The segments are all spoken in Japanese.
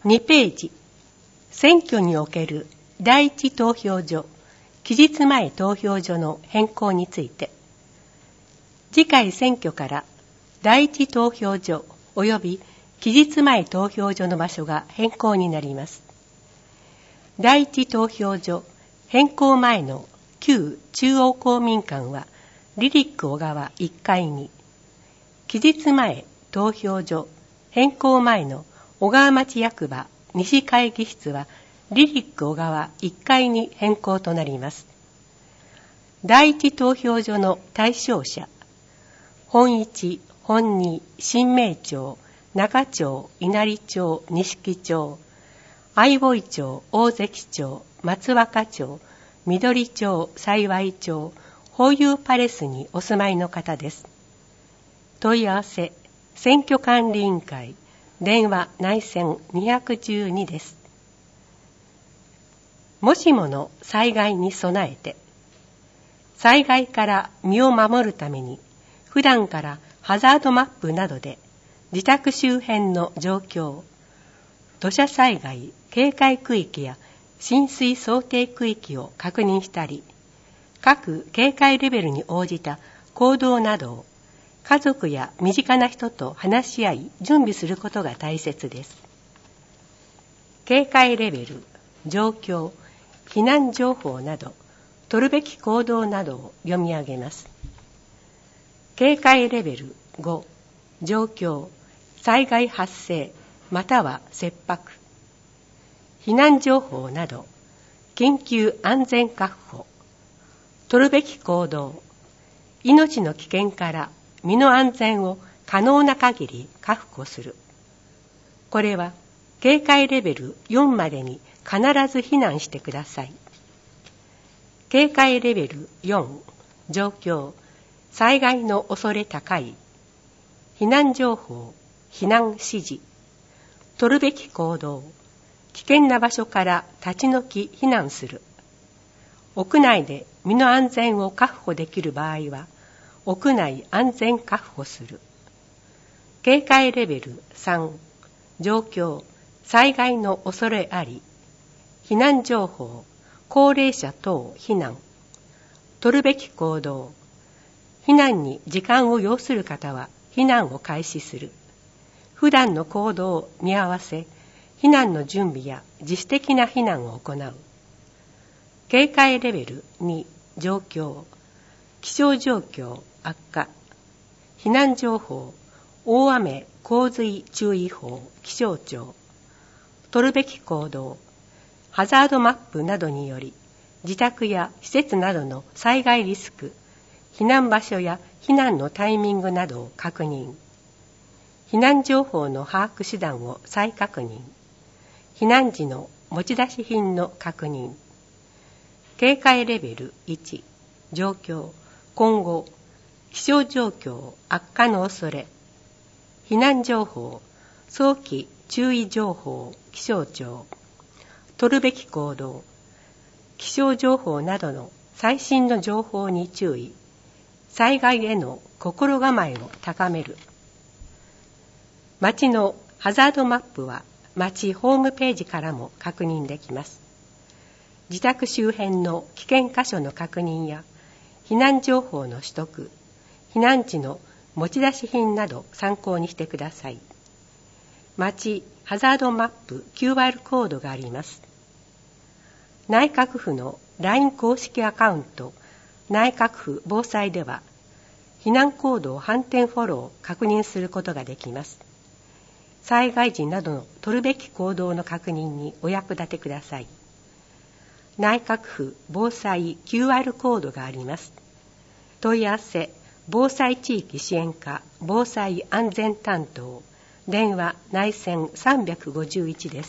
2ページ、選挙における第一投票所、期日前投票所の変更について。次回選挙から第一投票所及び期日前投票所の場所が変更になります。第一投票所変更前の旧中央公民館はリリック小川1階に、期日前投票所変更前の小川町役場西会議室はリリック小川1階に変更となります。第一投票所の対象者、本一、本二、新名町、中町、稲荷町、錦町、相生町、大関町、松若町、緑町、幸町、ホーユーパレスにお住まいの方です。問い合わせ、選挙管理委員会、電話内線212です。もしもの災害に備えて、災害から身を守るために、普段からハザードマップなどで自宅周辺の状況、土砂災害警戒区域や浸水想定区域を確認したり、各警戒レベルに応じた行動などを家族や身近な人と話し合い準備することが大切です。警戒レベル、状況、避難情報など取るべき行動などを読み上げます。警戒レベル5、状況、災害発生または切迫、避難情報など緊急安全確保、取るべき行動、命の危険から身の安全を可能な限り確保する。これは警戒レベル4までに必ず避難してください。警戒レベル4、状況、災害の恐れ高い、避難情報、避難指示、取るべき行動、危険な場所から立ち退き避難する。屋内で身の安全を確保できる場合は、屋内安全確保する。警戒レベル3、状況、災害の恐れあり、避難情報、高齢者等避難、取るべき行動、避難に時間を要する方は避難を開始する。普段の行動を見合わせ、避難の準備や自主的な避難を行う。警戒レベル2、状況、気象状況悪化、避難情報、大雨洪水注意報気象庁、取るべき行動、ハザードマップなどにより自宅や施設などの災害リスク、避難場所や避難のタイミングなどを確認、避難情報の把握手段を再確認、避難時の持ち出し品の確認、警戒レベル1、状況、今後、気象状況悪化の恐れ、避難情報、早期注意情報気象庁、取るべき行動、気象情報などの最新の情報に注意、災害への心構えを高める。町のハザードマップは町ホームページからも確認できます。自宅周辺の危険箇所の確認や避難情報の取得、避難地の持ち出し品など参考にしてください。町ハザードマップ QR コードがあります。内閣府の LINE 公式アカウント内閣府防災では避難行動反転フォローを確認することができます。災害時などの取るべき行動の確認にお役立てください。内閣府防災 QR コードがあります。問い合わせ、防災地域支援課防災安全担当、電話内線351です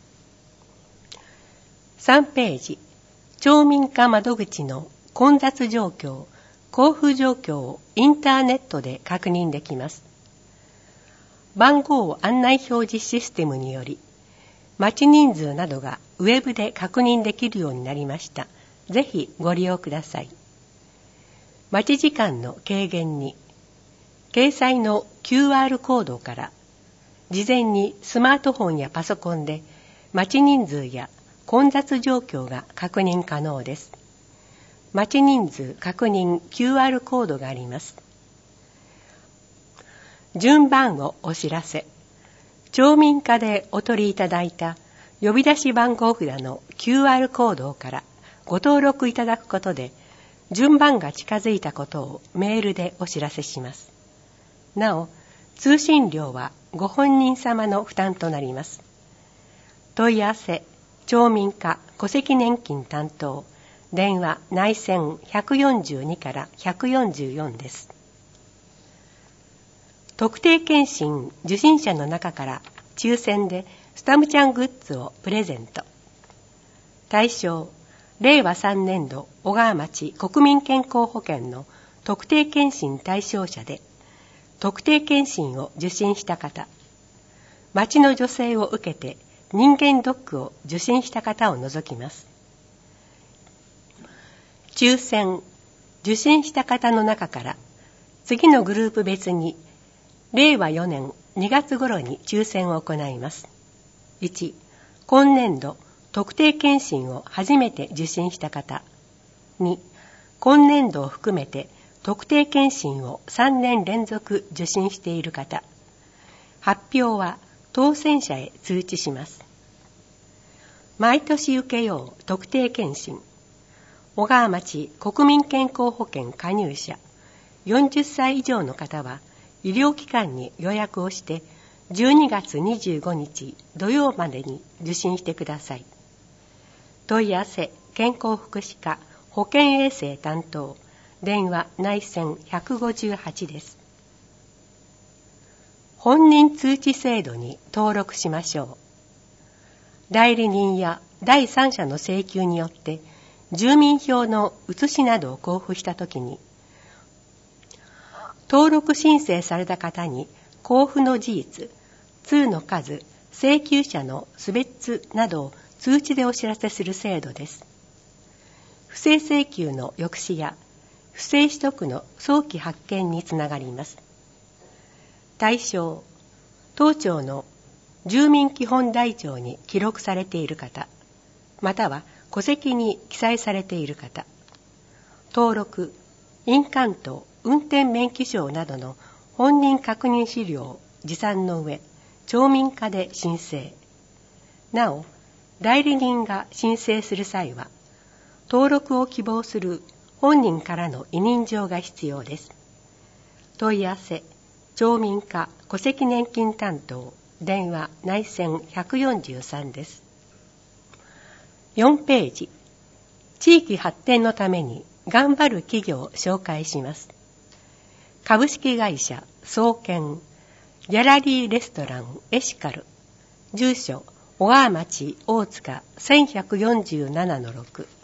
。3ページ、町民課窓口の混雑状況、交付状況をインターネットで確認できます。番号案内表示システムにより、待ち人数などがウェブで確認できるようになりました。ぜひご利用ください。待ち時間の軽減に、掲載の QR コードから事前にスマートフォンやパソコンで待ち人数や混雑状況が確認可能です。待ち人数確認 QR コードがあります。順番をお知らせ。町民課でお取りいただいた呼び出し番号札の QR コードからご登録いただくことで、順番が近づいたことをメールでお知らせします。なお、通信料はご本人様の負担となります。問い合わせ、町民課戸籍年金担当、電話内線142から144です。特定健診受診者の中から抽選でスタムちゃんグッズをプレゼント。対象、令和3年度小川町国民健康保険の特定健診対象者で、特定健診を受診した方、町の助成を受けて人間ドックを受診した方を除きます。抽選、受診した方の中から次のグループ別に令和4年2月頃に抽選を行います。1、今年度特定健診を初めて受診した方。2、今年度を含めて特定健診を3年連続受診している方。発表は当選者へ通知します。毎年受けよう特定健診。小川町国民健康保険加入者40歳以上の方は医療機関に予約をして12月25日土曜までに受診してください。問い合わせ健康福祉課保健衛生担当、電話内線158です。本人通知制度に登録しましょう。代理人や第三者の請求によって住民票の写しなどを交付したときに、登録申請された方に交付の事実、通の数、請求者の種別などを通知でお知らせする制度です。不正請求の抑止や不正取得の早期発見につながります。対象、当庁の住民基本台帳に記録されている方、または戸籍に記載されている方、登録、印鑑等、運転免許証などの本人確認資料を持参の上、町民課で申請。なお、代理人が申請する際は、登録を希望する本人からの委任状が必要です。問い合わせ、町民課戸籍年金担当、電話内線143です。4ページ、地域発展のために頑張る企業を紹介します。株式会社創建ギャラリーレストランエシカル、住所小川町大塚 1147-6。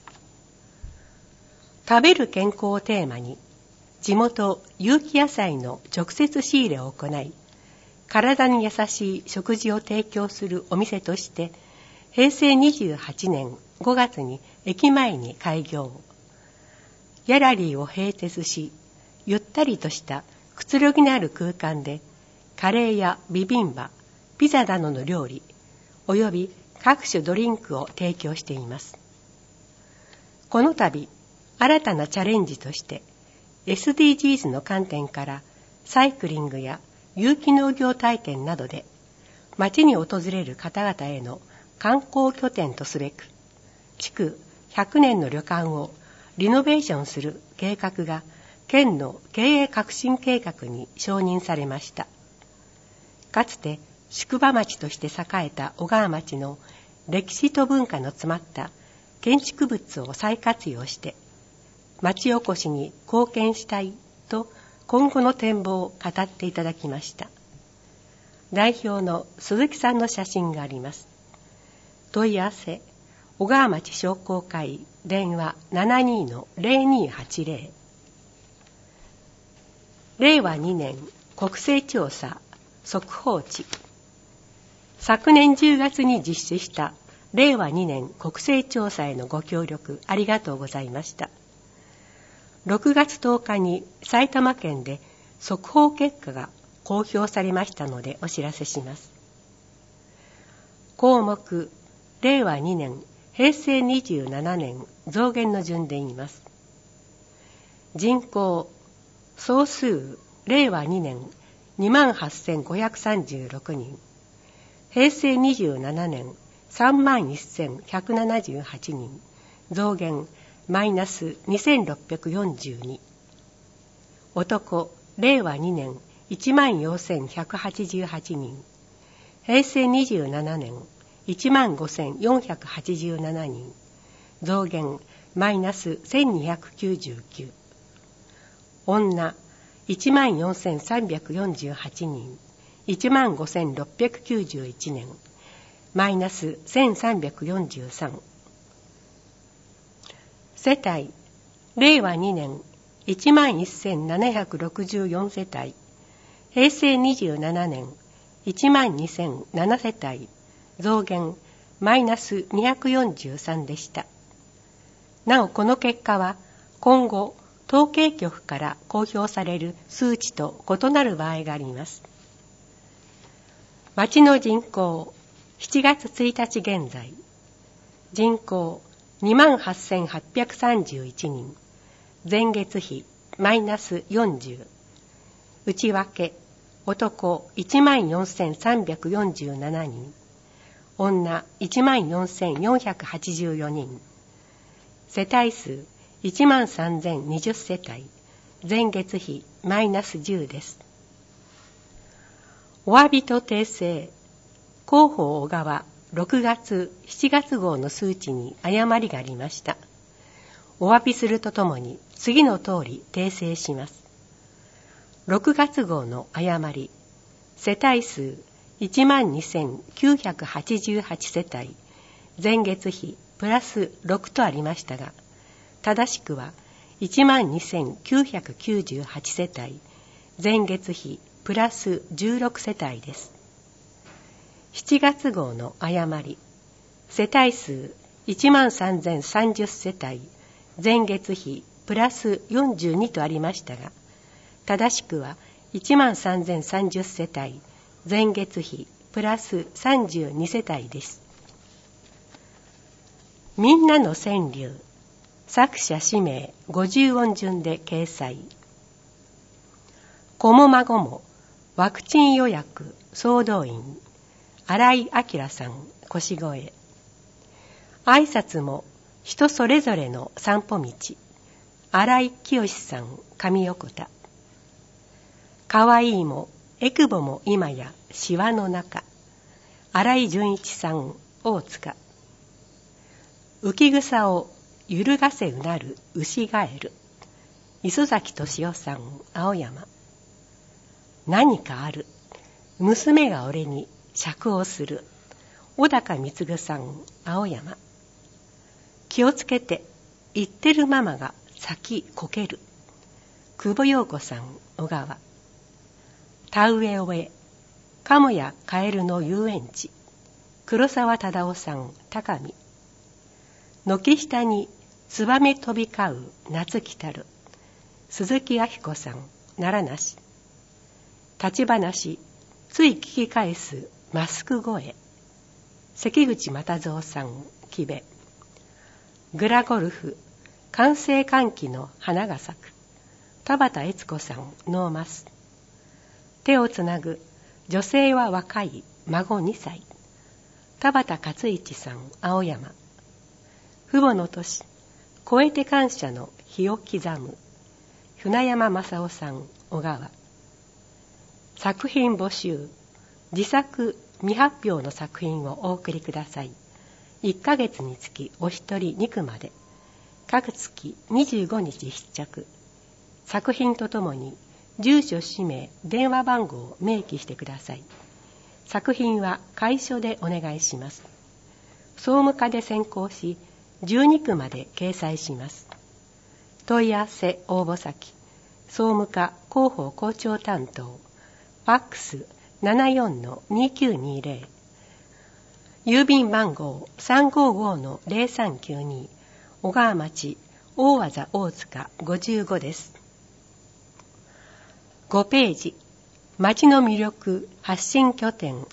食べる健康をテーマに地元有機野菜の直接仕入れを行い、体に優しい食事を提供するお店として平成28年5月に駅前に開業。ギャラリーを併設し、ゆったりとしたくつろぎのある空間でカレーやビビンバ、ピザなどの料理および各種ドリンクを提供しています。この度新たなチャレンジとして SDGs の観点からサイクリングや有機農業体験などで町に訪れる方々への観光拠点とすべく、築100年の旅館をリノベーションする計画が県の経営革新計画に承認されました。かつて宿場町として栄えた小川町の歴史と文化の詰まった建築物を再活用して町おこしに貢献したいと今後の展望を語っていただきました。代表の鈴木さんの写真があります。問い合わせ、小川町商工会、電話 72-0280。 令和2年国勢調査速報値。昨年10月に実施した令和2年国勢調査へのご協力ありがとうございました。6月10日に埼玉県で速報結果が公表されましたのでお知らせします。 項目令和2年平成27年増減の順で言います。人口総数令和2年 28,536 人、平成27年 31,178 人、増減マイナス2642。男令和2年 14,188 人、平成27年 15,487 人、増減マイナス1299。女14,348人、15,691年、マイナス1343。世帯令和2年 11,764 世帯、平成27年 12,007 世帯、増減マイナス243でした。なおこの結果は今後統計局から公表される数値と異なる場合があります。町の人口7月1日現在、人口 28,831 人、前月比マイナス40。内訳男 14,347 人、女 14,484 人、世帯数 13,020 世帯、前月比マイナス10です。お詫びと訂正。広報小川6月7月号の数値に誤りがありました。お詫びするとともに次の通り訂正します。6月号の誤り、世帯数 12,988 世帯、前月比プラス6とありましたが、正しくは 12,998 世帯、前月比プラス16世帯です。7月号の誤り、世帯数 13,030 世帯、前月比プラス42とありましたが、正しくは 13,030 世帯、前月比プラス32世帯です。みんなの川柳、作者氏名50音順で掲載。子も孫もワクチン予約総動員、新井明さん腰越。挨拶も人それぞれの散歩道、新井清さん上横田。かわいいもえくぼも今やしわの中、新井純一さん大塚。浮草を揺るがせうなる牛ガエル、磯崎敏夫さん青山。何かある、娘が俺に酌をする、小高貢さん青山。気をつけて、言ってるママが先こける、久保陽子さん小川。田植え終え、鴨やカエルの遊園地、黒沢忠夫さん高見。軒下にツバメ飛び交う夏来たる、鈴木明子さん奈良なし。立ち話、つい聞き返すマスク声、関口又蔵さん木部。グラゴルフ、完成歓喜の花が咲く、田畑悦子さんノーマス。手をつなぐ、女性は若い孫2歳、田畑勝一さん青山。父母の年、超えて感謝の日を刻む、船山正夫さん小川。作品募集、自作未発表の作品をお送りください。1ヶ月につきお一人2句まで、各月25日必着。作品とともに住所氏名電話番号を明記してください。作品は楷書でお願いします。総務課で選考し12句まで掲載します。問い合わせ応募先、総務課広報校長担当、ファックス 74-2920、郵便番号 355-0392、小川町大和大塚55です。5ページ、町の魅力発信拠点、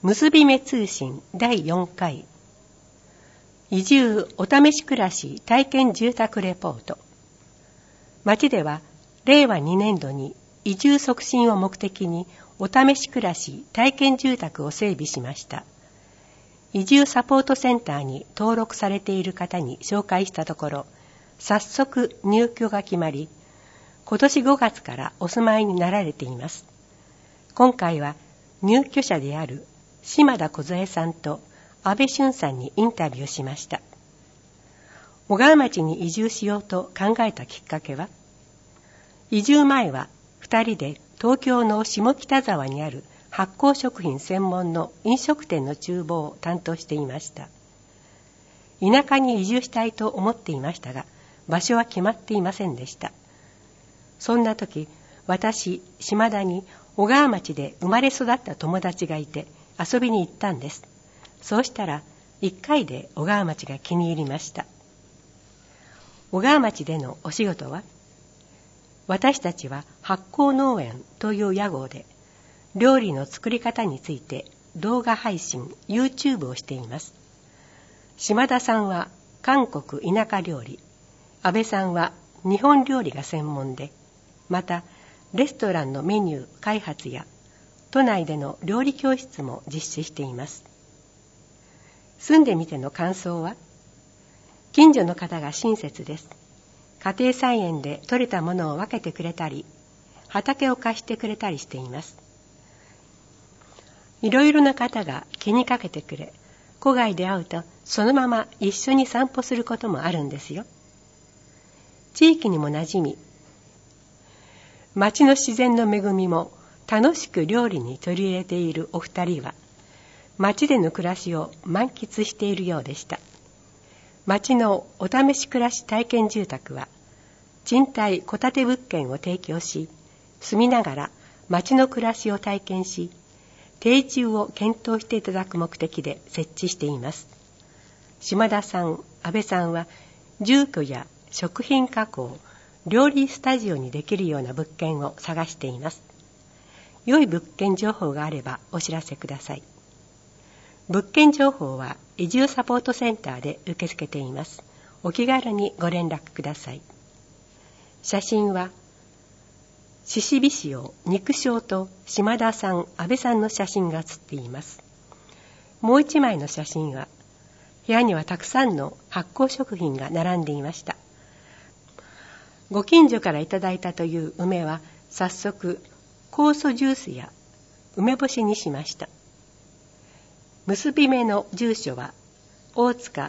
結び目通信第4回移住お試し暮らし体験住宅レポート。町では令和2年度に移住促進を目的にお試し暮らし体験住宅を整備しました。移住サポートセンターに登録されている方に紹介したところ、早速入居が決まり、今年5月からお住まいになられています。今回は入居者である島田梢さんと安倍俊さんにインタビューしました。小川町に移住しようと考えたきっかけは、移住前は2人で東京の下北沢にある発酵食品専門の飲食店の厨房を担当していました。田舎に移住したいと思っていましたが、場所は決まっていませんでした。そんな時、私、島田に小川町で生まれ育った友達がいて遊びに行ったんです。そうしたら1回で小川町が気に入りました。小川町でのお仕事は、私たちは発酵農園という屋号で料理の作り方について動画配信 YouTube をしています。島田さんは韓国田舎料理、安倍さんは日本料理が専門で、またレストランのメニュー開発や都内での料理教室も実施しています。住んでみての感想は、近所の方が親切です。家庭菜園で採れたものを分けてくれたり、畑を貸してくれたりしています。いろいろな方が気にかけてくれ、戸外で会うとそのまま一緒に散歩することもあるんですよ。地域にも馴染み、町の自然の恵みも楽しく料理に取り入れているお二人は、町での暮らしを満喫しているようでした。町のお試し暮らし体験住宅は、賃貸戸建て物件を提供し、住みながら町の暮らしを体験し、定住を検討していただく目的で設置しています。島田さん、安倍さんは、住居や食品加工、料理スタジオにできるような物件を探しています。良い物件情報があればお知らせください。物件情報は移住サポートセンターで受け付けています。お気軽にご連絡ください。写真は、獅子美塩、肉将と島田さん、安倍さんの写真が写っています。もう一枚の写真は、部屋にはたくさんの発酵食品が並んでいました。ご近所からいただいたという梅は、早速、酵素ジュースや梅干しにしました。結び目の住所は、大塚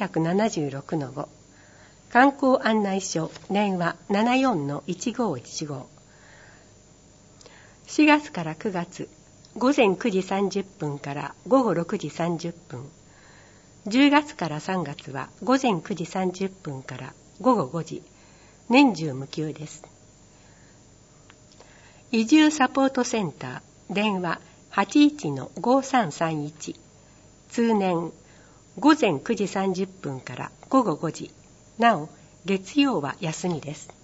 1176-5、観光案内所、電話 74-1515。4月から9月、午前9時30分から午後6時30分。10月から3月は午前9時30分から午後5時。年中無休です。移住サポートセンター、電話 81-5331。通年、午前9時30分から午後5時。なお、月曜は休みです。